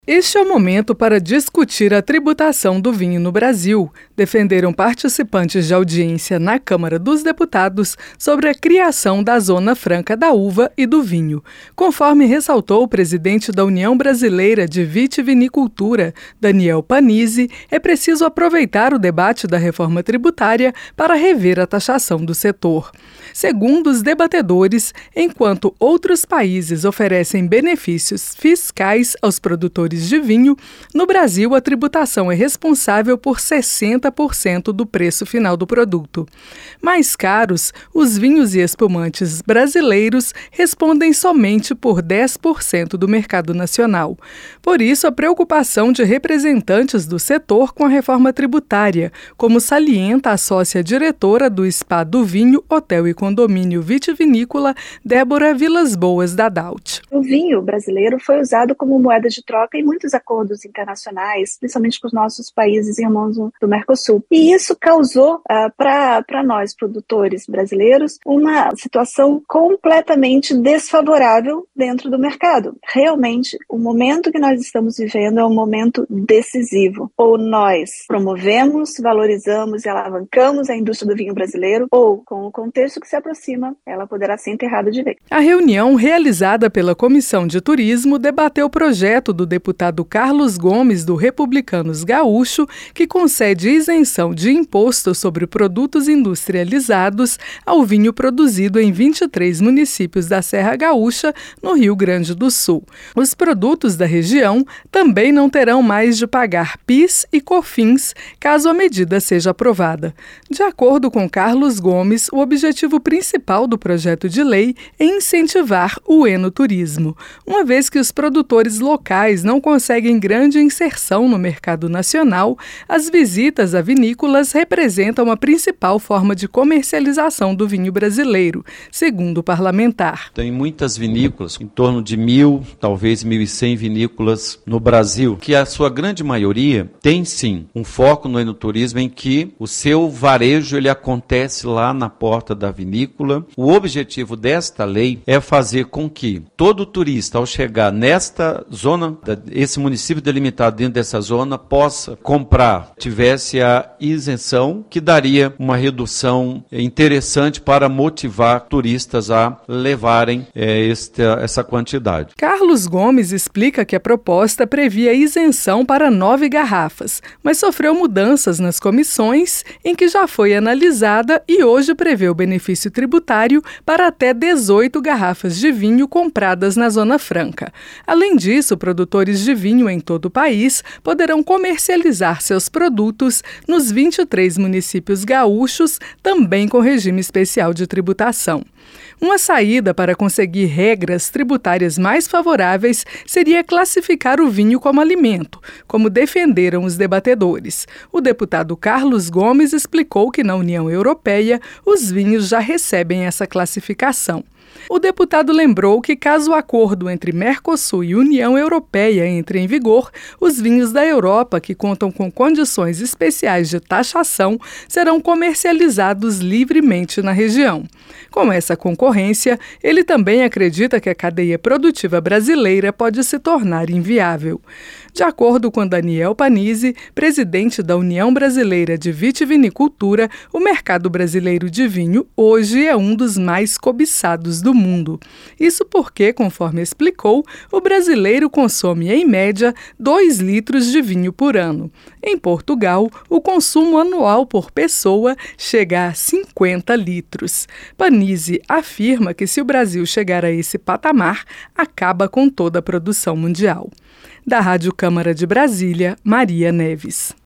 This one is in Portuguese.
Este é o momento para discutir a tributação do vinho no Brasil, defenderam participantes de audiência na Câmara dos Deputados sobre a criação da Zona Franca da Uva e do Vinho. Conforme ressaltou o presidente da União Brasileira de Vitivinicultura, Daniel Panizzi, é preciso aproveitar o debate da reforma tributária para rever a taxação do setor. Segundo os debatedores, enquanto outros países oferecem benefícios fiscais aos produtores de vinho, no Brasil a tributação é responsável por 60% do preço final do produto. Mais caros, os vinhos e espumantes brasileiros respondem somente por 10% do mercado nacional. Por isso, a preocupação de representantes do setor com a reforma tributária, como salienta a sócia-diretora do Spa do Vinho, Hotel e Condomínio Vitivinícola, Débora Vilas Boas da Daut. O vinho brasileiro foi usado como moeda de troca em muitos acordos internacionais, principalmente com os nossos países irmãos do Mercosul. E isso causou para nós, produtores brasileiros, uma situação completamente desfavorável dentro do mercado. Realmente, o momento que nós estamos vivendo é um momento decisivo. Ou nós promovemos, valorizamos e alavancamos a indústria do vinho brasileiro, ou, com o contexto que se aproxima, ela poderá ser enterrada de vez. A reunião, realizada pela Comissão de Turismo, debateu o projeto do deputado Carlos Gomes, do Republicanos Gaúcho, que concede isenção de imposto sobre produtos industrializados ao vinho produzido em 23 municípios da Serra Gaúcha, no Rio Grande do Sul. Os produtos da região também não terão mais de pagar PIS e COFINS, caso a medida seja aprovada. De acordo com Carlos Gomes, o objetivo principal do projeto de lei é incentivar o enoturismo, uma vez que os produtores locais não conseguem grande inserção no mercado nacional. As visitas a vinícolas representam a principal forma de comercialização do vinho brasileiro, segundo o parlamentar. Tem muitas vinícolas, em torno de 1.000, talvez 1.100 vinícolas no Brasil, que a sua grande maioria tem sim um foco no enoturismo em que o seu varejo ele acontece lá na porta da vinícola. O objetivo desta lei é fazer com que todo turista, ao chegar nesta zona, esse município delimitado dentro dessa zona, possa comprar, tivesse a isenção, que daria uma redução interessante para motivar turistas a levarem essa quantidade. Carlos Gomes explica que a proposta previa isenção para 9 garrafas, mas sofreu mudanças nas comissões, em que já foi analisada e hoje prevê o benefício tributário para até 18 garrafas de vinho compradas na Zona Franca. Além disso, produtores de vinho em todo o país poderão comercializar seus produtos nos 23 municípios gaúchos, também com regime especial de tributação. Uma saída para conseguir regras tributárias mais favoráveis seria classificar o vinho como alimento, como defenderam os debatedores. O deputado Carlos Gomes explicou que na União Europeia os vinhos já recebem essa classificação. O deputado lembrou que, caso o acordo entre Mercosul e União Europeia entre em vigor, os vinhos da Europa que contam com condições especiais de taxação serão comercializados livremente na região. Com essa concorrência, ele também acredita que a cadeia produtiva brasileira pode se tornar inviável. De acordo com Daniel Panizzi, presidente da União Brasileira de Vitivinicultura, o mercado brasileiro de vinho hoje é um dos mais cobiçados do mundo. Isso porque, conforme explicou, o brasileiro consome, em média, 2 litros de vinho por ano. Em Portugal, o consumo anual por pessoa chega a 50 litros. Panizzi afirma que, se o Brasil chegar a esse patamar, acaba com toda a produção mundial. Da Rádio Câmara de Brasília, Maria Neves.